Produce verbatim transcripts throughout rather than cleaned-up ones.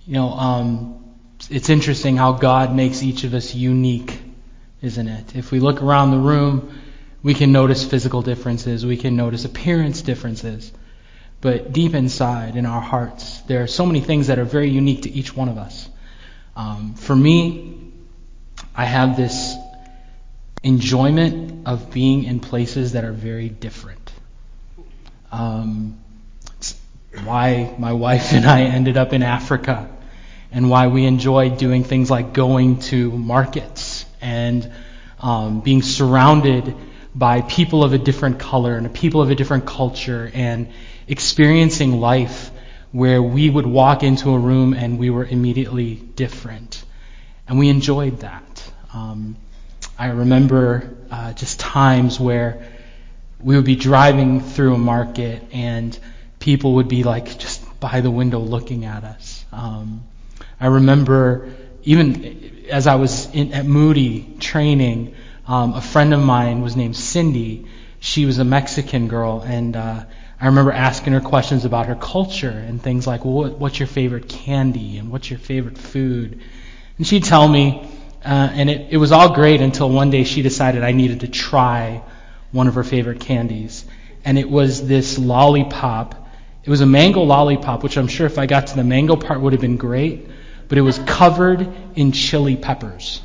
You know, um, it's interesting how God makes each of us unique, isn't it? If we look around the room, we can notice physical differences, we can notice appearance differences. But deep inside, in our hearts, there are so many things that are very unique to each one of us. Um, for me, I have this enjoyment of being in places that are very different. Um, it's why my wife and I ended up in Africa, and why we enjoy doing things like going to markets and um, being surrounded by people of a different color and people of a different culture, and experiencing life where we would walk into a room and we were immediately different. And we enjoyed that. Um, I remember uh, just times where we would be driving through a market and people would be like just by the window looking at us. Um, I remember even as I was in, at Moody training, um, a friend of mine was named Cindy. She was a Mexican girl, and uh, I remember asking her questions about her culture and things like, well, what, what's your favorite candy and what's your favorite food? And she'd tell me, uh, and it, it was all great until one day she decided I needed to try one of her favorite candies. And it was this lollipop. It was a mango lollipop, which I'm sure if I got to the mango part would have been great, but it was covered in chili peppers.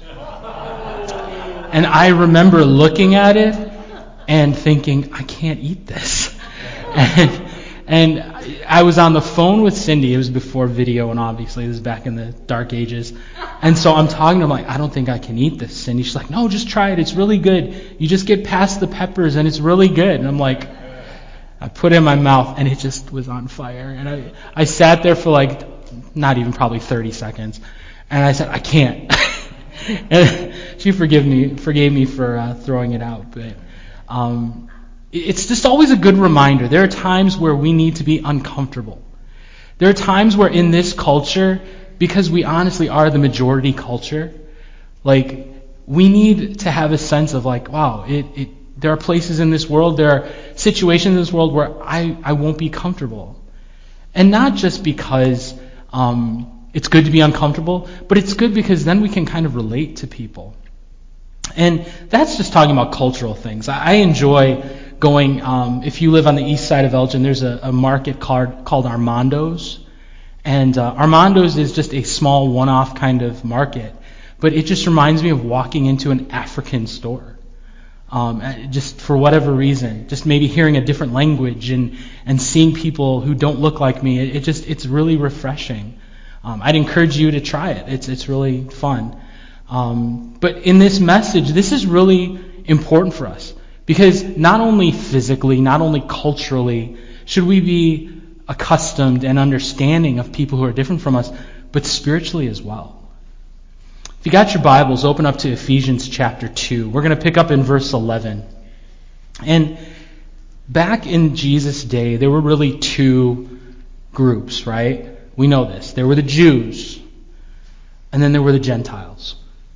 And I remember looking at it and thinking, I can't eat this. And, and I was on the phone with Cindy. It was before video, and obviously this is back in the dark ages. And so I'm talking to her, I'm like, I don't think I can eat this. And she's like, no, just try it. It's really good. You just get past the peppers, and it's really good. And I'm like, I put it in my mouth, and it just was on fire. And I, I sat there for like, not even probably thirty seconds. And I said, I can't. And she forgave me, forgave me for uh, throwing it out. But um, it's just always a good reminder. There are times where we need to be uncomfortable. There are times where in this culture, because we honestly are the majority culture, like we need to have a sense of like, wow, it, it there are places in this world, there are situations in this world where I, I won't be comfortable. And not just because um, it's good to be uncomfortable, but it's good because then we can kind of relate to people. And that's just talking about cultural things. I, I enjoy going, um, if you live on the east side of Elgin, there's a, a market called, called Armando's. And uh, Armando's is just a small one-off kind of market. But it just reminds me of walking into an African store. Um, just for whatever reason, just maybe hearing a different language and, and seeing people who don't look like me, it, it just it's really refreshing. Um, I'd encourage you to try it. It's it's really fun. Um, but in this message, this is really important for us because not only physically, not only culturally, should we be accustomed and understanding of people who are different from us, but spiritually as well. If you got your Bibles, open up to Ephesians chapter two. We're going to pick up in verse eleven. And back in Jesus' day, there were really two groups, right? We know this. There were the Jews, and then there were the Gentiles.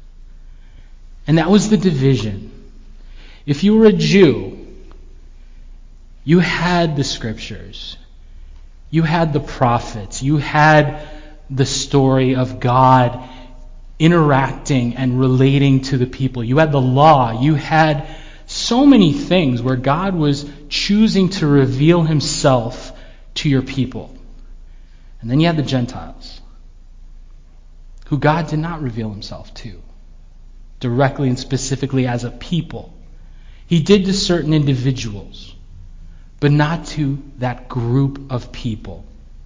And that was the division. If you were a Jew, you had the scriptures. You had the prophets. You had the story of God interacting and relating to the people. You had the law. You had so many things where God was choosing to reveal himself to your people. And then you had the Gentiles, who God did not reveal himself to directly and specifically as a people. He did to certain individuals, but not to that group of people.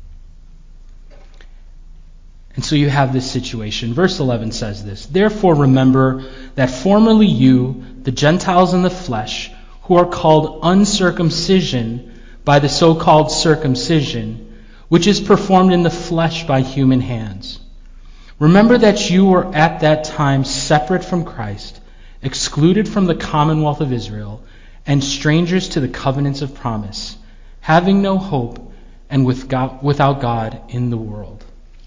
And so you have this situation. Verse eleven says this, "Therefore remember that formerly you, the Gentiles in the flesh, who are called uncircumcision by the so-called circumcision, which is performed in the flesh by human hands. Remember that you were at that time separate from Christ, excluded from the commonwealth of Israel, and strangers to the covenants of promise, having no hope and with God, without God in the world."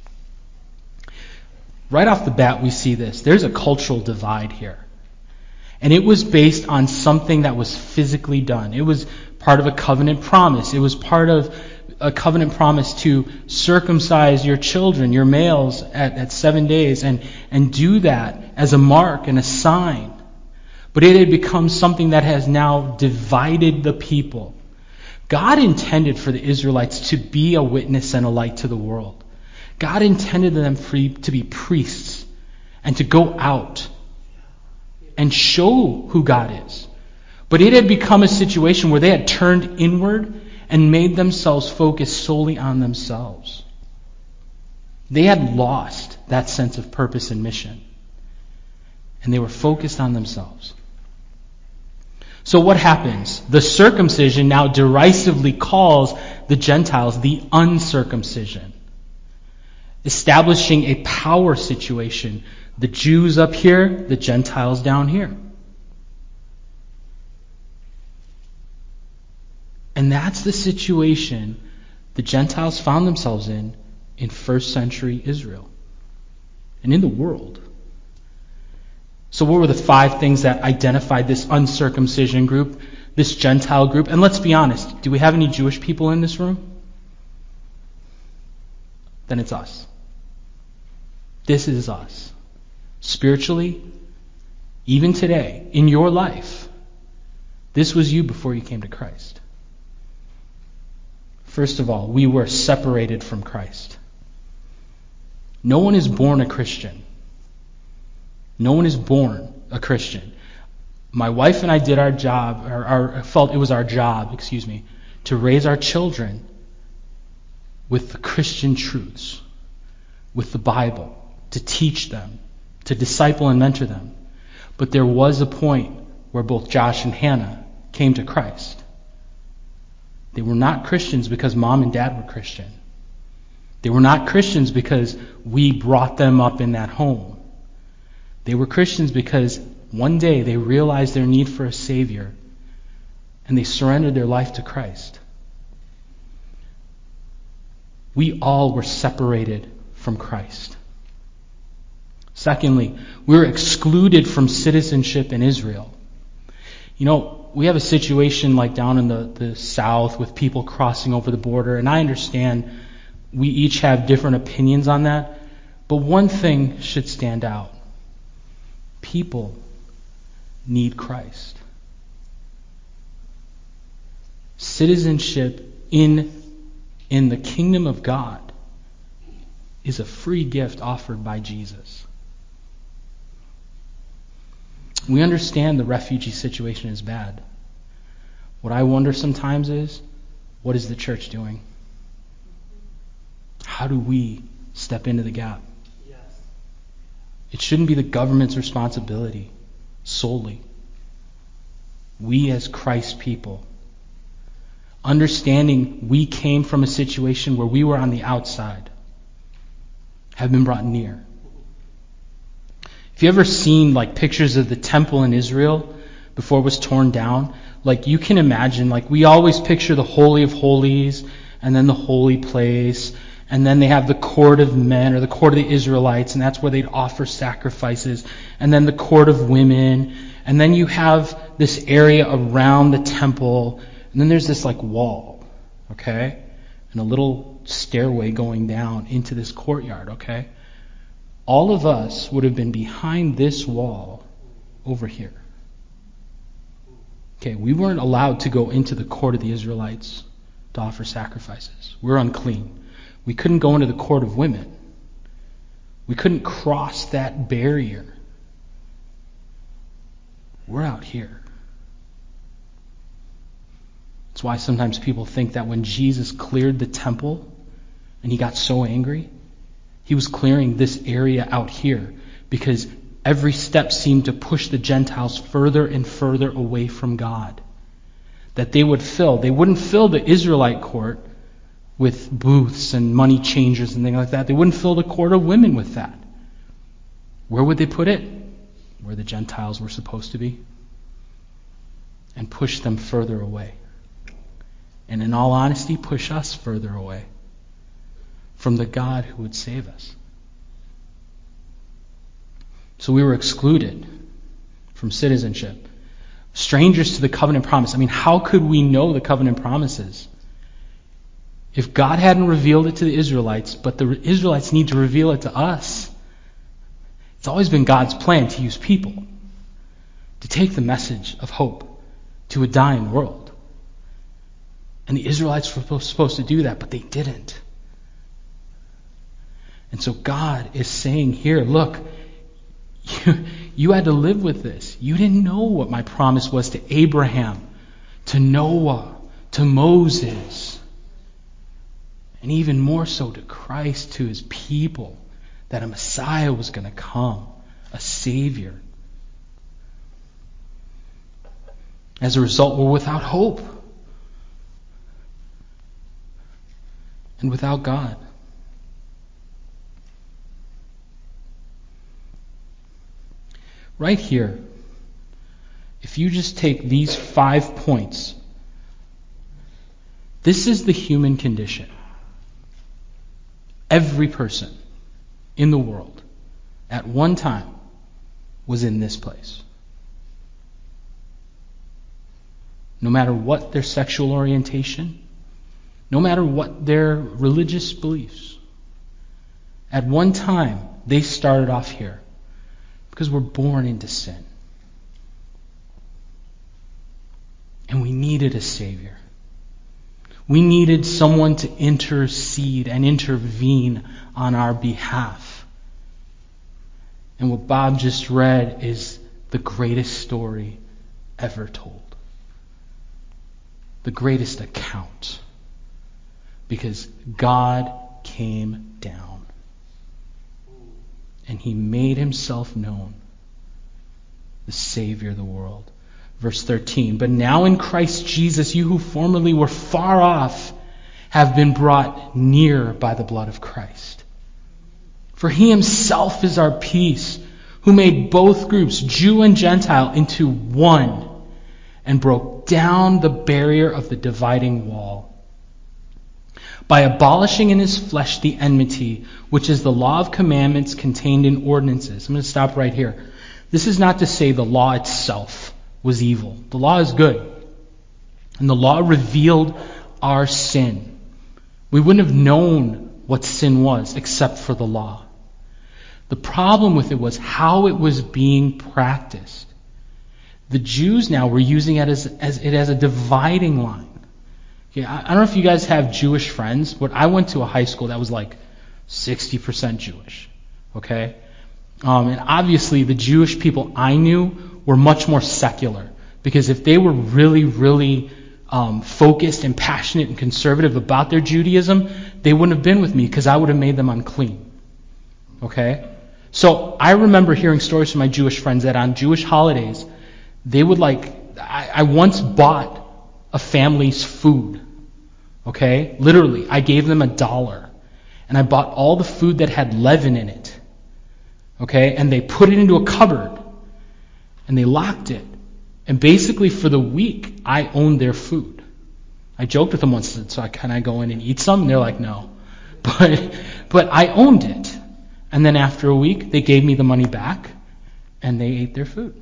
Right off the bat, we see this. There's a cultural divide here. And it was based on something that was physically done. It was part of a covenant promise. It was part of a covenant promise to circumcise your children, your males, at, at seven days and, and do that as a mark and a sign. But it had become something that has now divided the people. God intended for the Israelites to be a witness and a light to the world. God intended them free to be priests and to go out and show who God is. But it had become a situation where they had turned inward and made themselves focus solely on themselves. They had lost that sense of purpose and mission. And they were focused on themselves. So what happens? The circumcision now derisively calls the Gentiles the uncircumcision, establishing a power situation. The Jews up here, the Gentiles down here. And that's the situation the Gentiles found themselves in in first century Israel and in the world. So what were the five things that identified this uncircumcision group, this Gentile group? And let's be honest, do we have any Jewish people in this room? Then it's us. This is us. Spiritually, even today, in your life, this was you before you came to Christ. First of all, we were separated from Christ. No one is born a Christian. No one is born a Christian. My wife and I did our job, or our, felt it was our job, excuse me, to raise our children with the Christian truths, with the Bible, to teach them, to disciple and mentor them. But there was a point where both Josh and Hannah came to Christ. They were not Christians because mom and dad were Christian. They were not Christians because we brought them up in that home. They were Christians because one day they realized their need for a Savior and they surrendered their life to Christ. We all were separated from Christ. Secondly, we were excluded from citizenship in Israel. You know, we have a situation like down in the, the south with people crossing over the border, and I understand we each have different opinions on that, but one thing should stand out. People need Christ. Citizenship in, in the kingdom of God is a free gift offered by Jesus. We understand the refugee situation is bad. What I wonder sometimes is, what is the church doing? How do we step into the gap? It shouldn't be the government's responsibility solely. We as Christ's people, understanding we came from a situation where we were on the outside, have been brought near. If you ever seen like pictures of the temple in Israel before it was torn down, like you can imagine, like we always picture the Holy of Holies and then the holy place. And then they have the court of men, or the court of the Israelites, and that's where they'd offer sacrifices. And then the court of women. And then you have this area around the temple. And then there's this like wall, okay? And a little stairway going down into this courtyard, okay? All of us would have been behind this wall over here. Okay, we weren't allowed to go into the court of the Israelites to offer sacrifices. We're unclean. We couldn't go into the court of women. We couldn't cross that barrier. We're out here. That's why sometimes people think that when Jesus cleared the temple and he got so angry, he was clearing this area out here because every step seemed to push the Gentiles further and further away from God. That they would fill. They wouldn't fill the Israelite court with booths and money changers and things like that. They wouldn't fill the court of women with that. Where would they put it? Where the Gentiles were supposed to be. And push them further away. And in all honesty, push us further away from the God who would save us. So we were excluded from citizenship. Strangers to the covenant promise. I mean, how could we know the covenant promises If God hadn't revealed it to the Israelites, but the Israelites need to reveal it to us, it's always been God's plan to use people to take the message of hope to a dying world. And the Israelites were supposed to do that, but they didn't. And so God is saying here, look, you, you had to live with this. You didn't know what my promise was to Abraham, to Noah, to Moses, and even more so to Christ, to his people, that a Messiah was going to come, a Savior. As a result, we're without hope and without God. Right here, if you just take these five points, this is the human condition. Every person in the world at one time was in this place. No matter what their sexual orientation, no matter what their religious beliefs, at one time they started off here because we're born into sin. And we needed a Savior. We needed someone to intercede and intervene on our behalf. And what Bob just read is the greatest story ever told. The greatest account. Because God came down. And he made himself known, the Savior of the world. Verse thirteen, but now in Christ Jesus, you who formerly were far off have been brought near by the blood of Christ. For he himself is our peace, who made both groups, Jew and Gentile, into one, and broke down the barrier of the dividing wall, by abolishing in his flesh the enmity, which is the law of commandments contained in ordinances. I'm going to stop right here. This is not to say the law itself was evil. The law is good. And the law revealed our sin. We wouldn't have known what sin was except for the law. The problem with it was how it was being practiced. The Jews now were using it as, as it as a dividing line. Okay, I, I don't know if you guys have Jewish friends, but I went to a high school that was like sixty percent Jewish. Okay? Um, and obviously the Jewish people I knew were much more secular. Because if they were really, really um, focused and passionate and conservative about their Judaism, they wouldn't have been with me because I would have made them unclean. Okay? So I remember hearing stories from my Jewish friends that on Jewish holidays, they would like, I, I once bought a family's food. Okay? Literally, I gave them a dollar. And I bought all the food that had leaven in it. Okay? And they put it into a cupboard. And they locked it. And basically for the week, I owned their food. I joked with them once, so I, can I go in and eat some? And they're like, no. But, but I owned it. And then after a week, they gave me the money back, and they ate their food.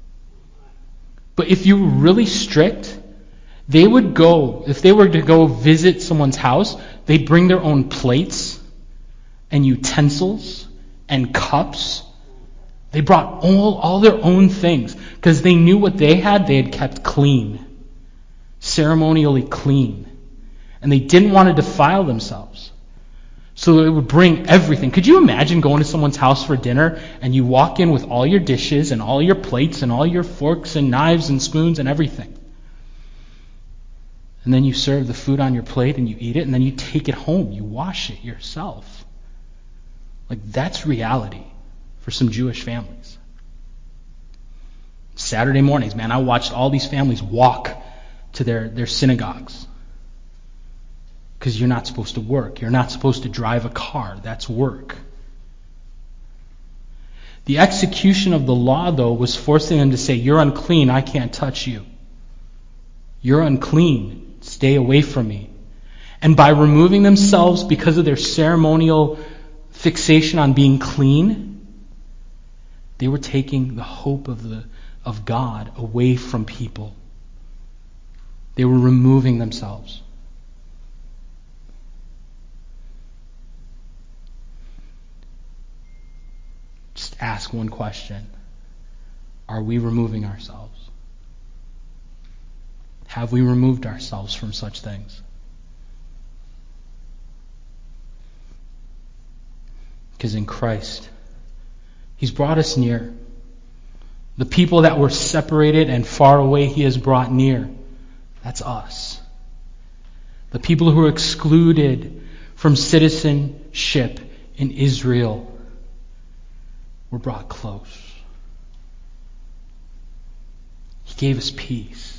But if you were really strict, they would go, if they were to go visit someone's house, they'd bring their own plates and utensils and cups. They brought all, all their own things because they knew what they had, they had kept clean, ceremonially clean. And they didn't want to defile themselves. So they would bring everything. Could you imagine going to someone's house for dinner and you walk in with all your dishes and all your plates and all your forks and knives and spoons and everything? And then you serve the food on your plate and you eat it and then you take it home. You wash it yourself. Like that's reality for some Jewish families. Saturday mornings, man, I watched all these families walk to their, their synagogues. Because you're not supposed to work. You're not supposed to drive a car. That's work. The execution of the law, though, was forcing them to say, you're unclean, I can't touch you. You're unclean, stay away from me. And by removing themselves because of their ceremonial fixation on being clean, they were taking the hope of the of God away from people. They were removing themselves. ask one question. Are we removing ourselves? Have we removed ourselves from such things? Because in Christ, He's brought us near. The people that were separated and far away, He has brought near. That's us. The people who were excluded from citizenship in Israel were brought close. He gave us peace.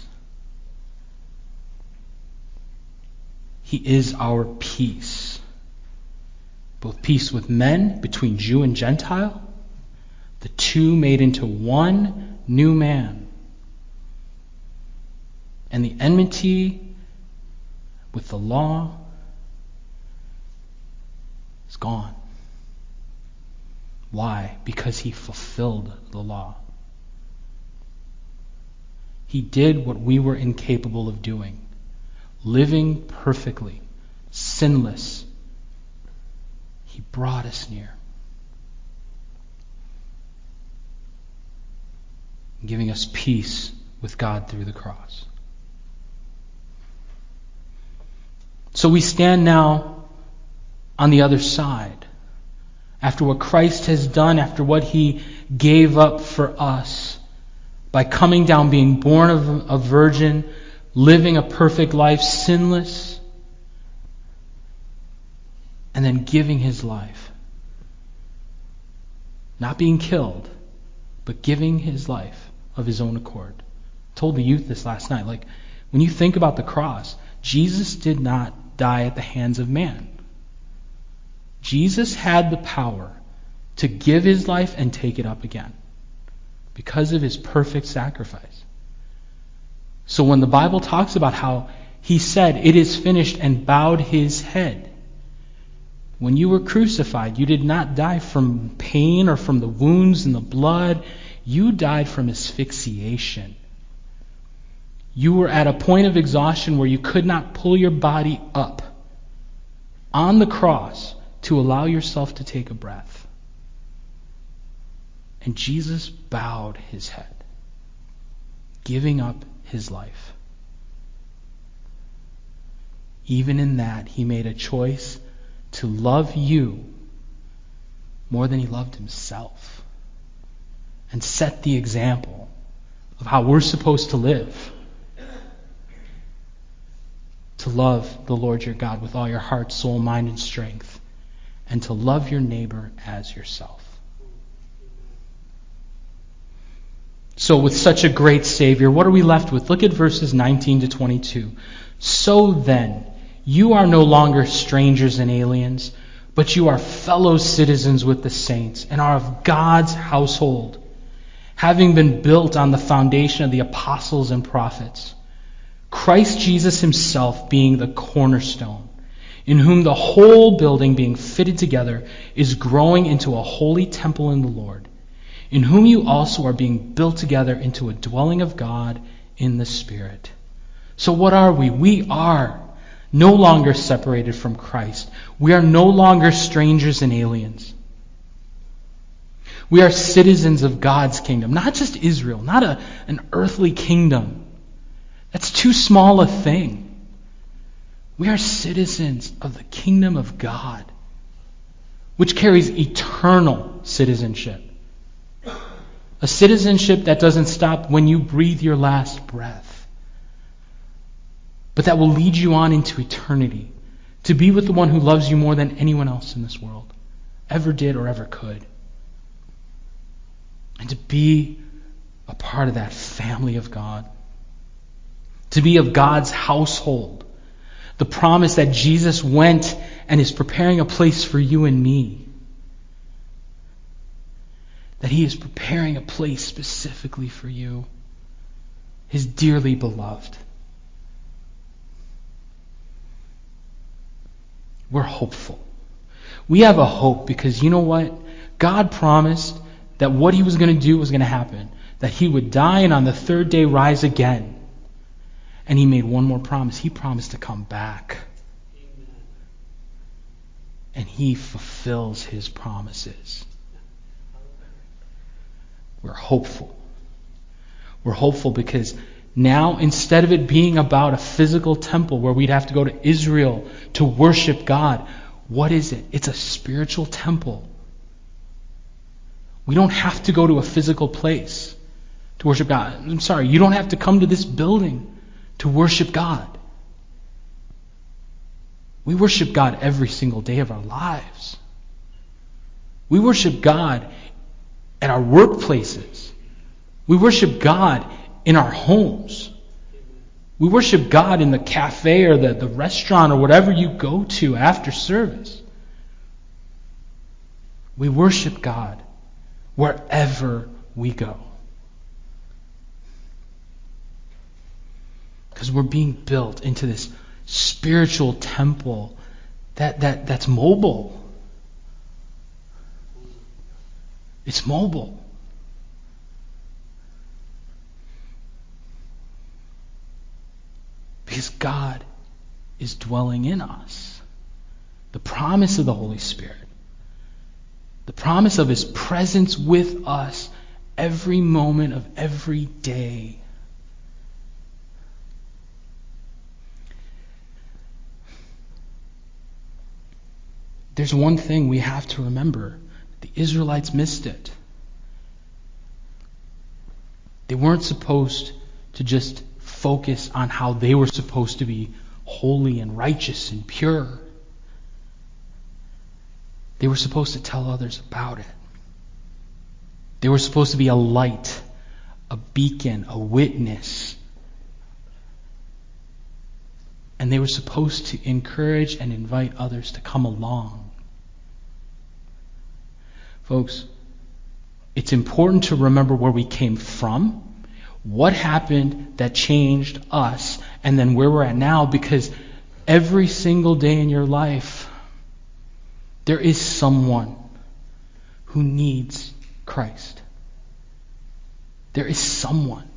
He is our peace. Both peace with men, between Jew and Gentile, the two made into one new man. And the enmity with the law is gone. Why? Because He fulfilled the law. He did what we were incapable of doing, living perfectly, sinless. He brought us near, giving us peace with God through the cross. So we stand now on the other side. After what Christ has done, after what He gave up for us, by coming down, being born of a virgin, living a perfect life, sinless, and then giving His life. Not being killed, but giving His life of His own accord. I told the youth this last night. Like, when you think about the cross, Jesus did not die at the hands of man. Jesus had the power to give His life and take it up again because of His perfect sacrifice. So when the Bible talks about how He said, "It is finished," and bowed His head, when you were crucified, you did not die from pain or from the wounds and the blood. You died from asphyxiation. You were at a point of exhaustion where you could not pull your body up on the cross to allow yourself to take a breath. And Jesus bowed His head, giving up His life. Even in that, He made a choice to love you more than He loved Himself, and set the example of how we're supposed to live. To love the Lord your God with all your heart, soul, mind, and strength, and to love your neighbor as yourself. So with such a great Savior, what are we left with? Look at verses nineteen to twenty-two. So then, you are no longer strangers and aliens, but you are fellow citizens with the saints and are of God's household, having been built on the foundation of the apostles and prophets, Christ Jesus Himself being the cornerstone, in whom the whole building being fitted together is growing into a holy temple in the Lord, in whom you also are being built together into a dwelling of God in the Spirit. So what are we? We are no longer separated from Christ. We are no longer strangers and aliens. We are citizens of God's kingdom, not just Israel, not a, an earthly kingdom. That's too small a thing. We are citizens of the kingdom of God, which carries eternal citizenship. A citizenship that doesn't stop when you breathe your last breath, but that will lead you on into eternity, to be with the one who loves you more than anyone else in this world ever did or ever could. And to be a part of that family of God. To be of God's household. The promise that Jesus went and is preparing a place for you and me. That He is preparing a place specifically for you, His dearly beloved. We're hopeful. We have a hope because you know what? God promised that what He was going to do was going to happen. That He would die and on the third day rise again. And He made one more promise. He promised to come back. Amen. And He fulfills His promises. We're hopeful. We're hopeful because now, instead of it being about a physical temple where we'd have to go to Israel to worship God, what is it? It's a spiritual temple. We don't have to go to a physical place to worship God. I'm sorry, you don't have to come to this building to worship God. We worship God every single day of our lives. We worship God at our workplaces. We worship God in our homes. We worship God in the cafe or the, the restaurant or whatever you go to after service. We worship God wherever we go. Because we're being built into this spiritual temple that, that, that's mobile. It's mobile. Because God is dwelling in us. The promise of the Holy Spirit. The promise of His presence with us every moment of every day. There's one thing we have to remember. The Israelites missed it. They weren't supposed to just focus on how they were supposed to be holy and righteous and pure. They were supposed to tell others about it. They were supposed to be a light, a beacon, a witness. And they were supposed to encourage and invite others to come along. Folks, it's important to remember where we came from, what happened that changed us, and then where we're at now, because every single day in your life, there is someone who needs Christ. There is someone.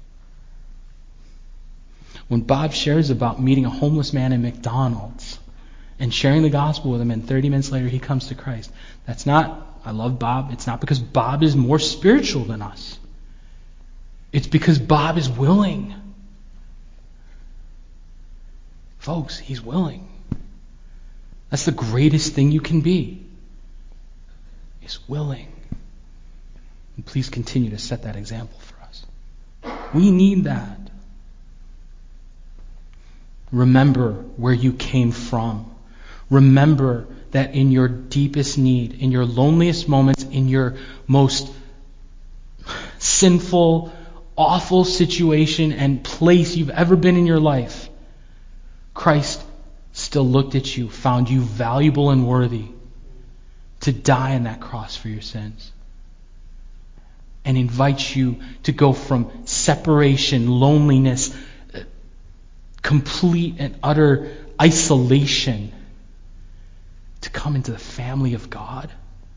When Bob shares about meeting a homeless man in McDonald's and sharing the gospel with him, and thirty minutes later he comes to Christ, that's not, I love Bob, it's not because Bob is more spiritual than us. It's because Bob is willing. Folks, he's willing. That's the greatest thing you can be. Is willing. And please continue to set that example for us. We need that. Remember where you came from. Remember that in your deepest need, in your loneliest moments, in your most sinful, awful situation and place you've ever been in your life, Christ still looked at you, found you valuable and worthy to die on that cross for your sins, and invites you to go from separation, loneliness, complete and utter isolation, to come into the family of God,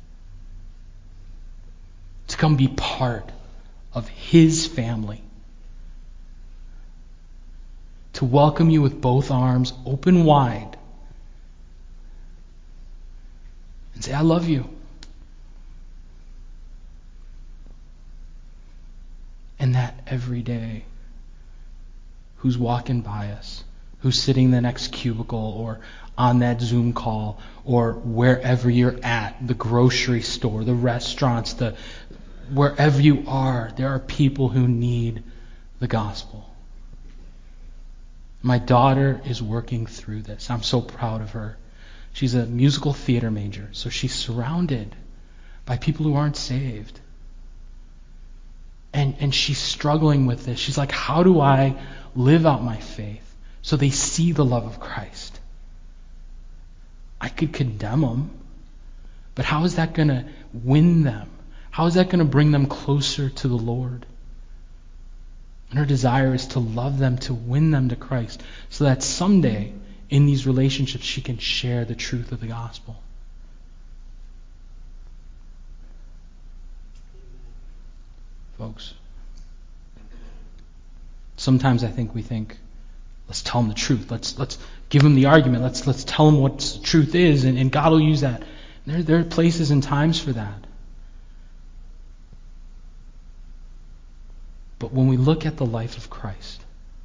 to come be part of His family, to welcome you with both arms open wide and say, I love you. And that every day, who's walking by us, who's sitting in the next cubicle or on that Zoom call or wherever you're at, the grocery store, the restaurants, the wherever you are, there are people who need the gospel. My daughter is working through this. I'm so proud of her. She's a musical theater major, so she's surrounded by people who aren't saved. And and she's struggling with this. She's like, how do I live out my faith so they see the love of Christ? I could condemn them, but how is that going to win them? How is that going to bring them closer to the Lord? And her desire is to love them, to win them to Christ, so that someday in these relationships she can share the truth of the gospel. Folks, sometimes I think we think, let's tell them the truth. Let's let's give them the argument. Let's let's tell them what the truth is, and, and God will use that. There, there are places and times for that. when we look at the life of Christ,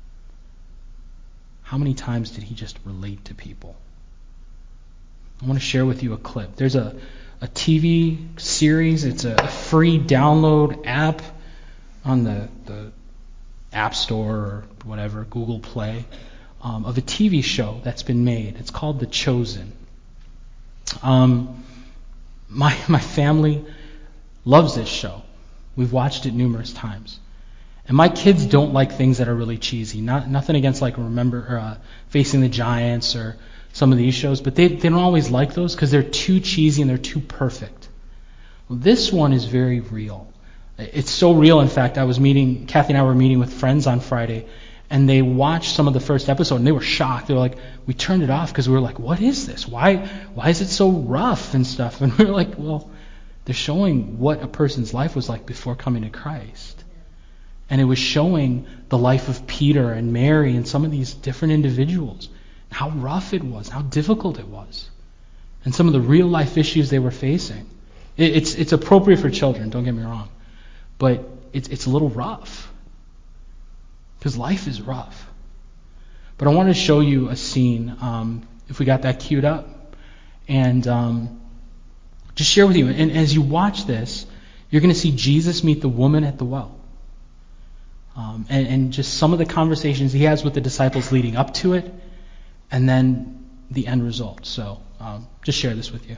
how many times did he just relate to people? I want to share with you a clip. There's a, a T V series. It's a free download app on the, the App Store or whatever, Google Play, um, of a T V show that's been made. It's called The Chosen. Um, my my family loves this show. We've watched it numerous times. And my kids don't like things that are really cheesy. Not nothing against like remember or, uh, Facing the Giants or some of these shows, but they they don't always like those because they're too cheesy and they're too perfect. Well, this one is very real. It's so real. In fact, I was meeting Kathy and I were meeting with friends on Friday, and they watched some of the first episode and they were shocked. They were like, "We turned it off because we were like, what is this? Why why is it so rough and stuff?" And we were like, "Well, they're showing what a person's life was like before coming to Christ." And it was showing the life of Peter and Mary and some of these different individuals, how rough it was, how difficult it was, and some of the real life issues they were facing. It, it's it's appropriate for children, don't get me wrong, but it's it's a little rough because life is rough. But I want to show you a scene, um, if we got that queued up, and um, just share with you. And as you watch this, you're going to see Jesus meet the woman at the well. Um, and, and just some of the conversations he has with the disciples leading up to it, and then the end result. So um, just share this with you.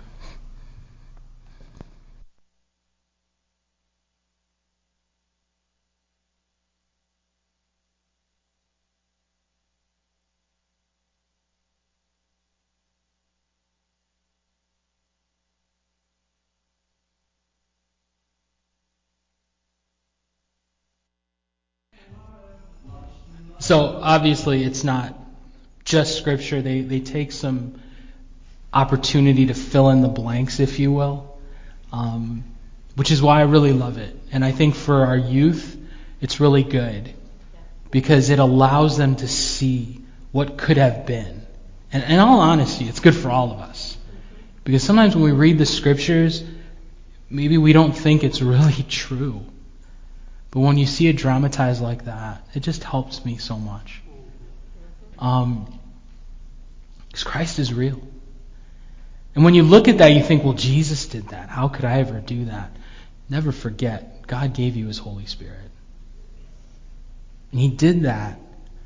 So obviously it's not just scripture. They they take some opportunity to fill in the blanks, if you will, um, which is why I really love it. And I think for our youth, it's really good because it allows them to see what could have been. And in all honesty, it's good for all of us. Because sometimes when we read the scriptures, maybe we don't think it's really true. But when you see it dramatized like that, it just helps me so much. Um, because Christ is real. And when you look at that, you think, well, Jesus did that. How could I ever do that? Never forget, God gave you His Holy Spirit. And He did that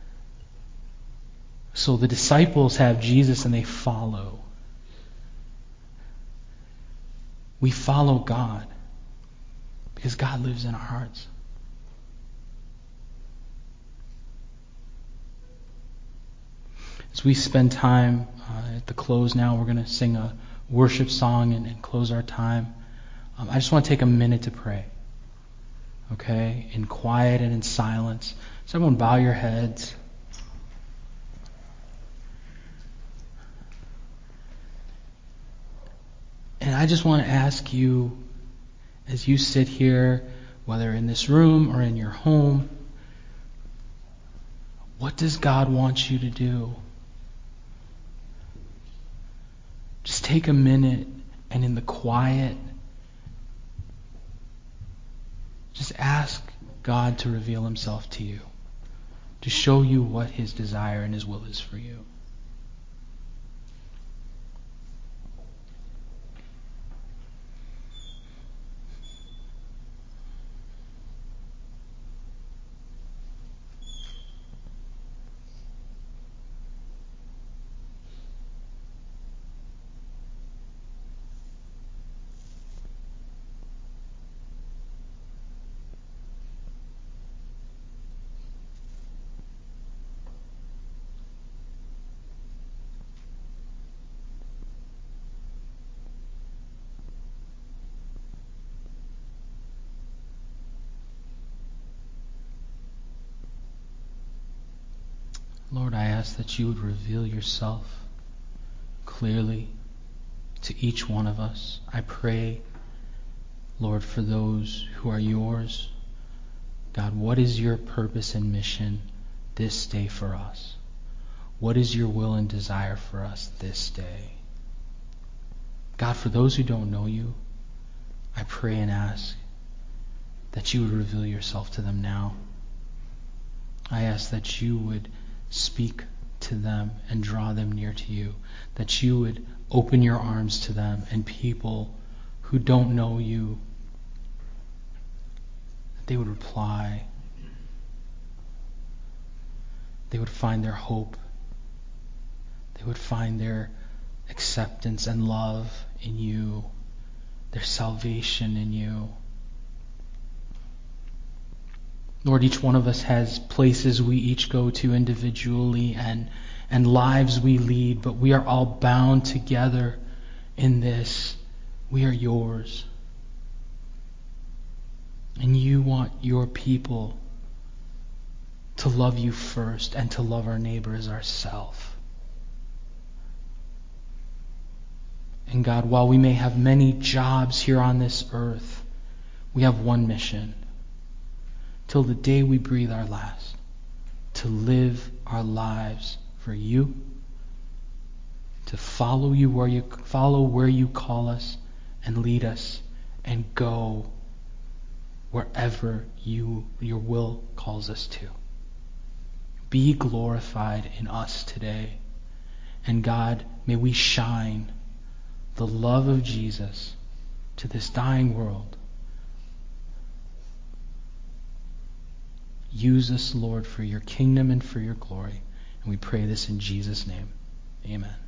so the disciples have Jesus and they follow. We follow God because God lives in our hearts. As we spend time uh, at the close now, we're going to sing a worship song and, and close our time. Um, I just want to take a minute to pray. Okay? In quiet and in silence. So everyone bow your heads. And I just want to ask you, as you sit here, whether in this room or in your home, what does God want you to do? Just take a minute and in the quiet, just ask God to reveal Himself to you, to show you what His desire and His will is for you. Lord, I ask that you would reveal yourself clearly to each one of us. I pray, Lord, for those who are yours. God, what is your purpose and mission this day for us? What is your will and desire for us this day? God, for those who don't know you, I pray and ask that you would reveal yourself to them now. I ask that you would speak to them and draw them near to you, that you would open your arms to them and people who don't know you, that they would reply, they would find their hope, they would find their acceptance and love in you, their salvation in you. Lord, each one of us has places we each go to individually and, and lives we lead, but we are all bound together in this. We are yours. And you want your people to love you first and to love our neighbor as ourselves. And God, while we may have many jobs here on this earth, we have one mission. Till the day we breathe our last, to live our lives for you, to follow you where you follow where you call us and lead us, and go wherever you your will calls us to. Be glorified in us today. And God, may we shine the love of Jesus to this dying world. Use us, Lord, for your kingdom and for your glory. And we pray this in Jesus' name. Amen.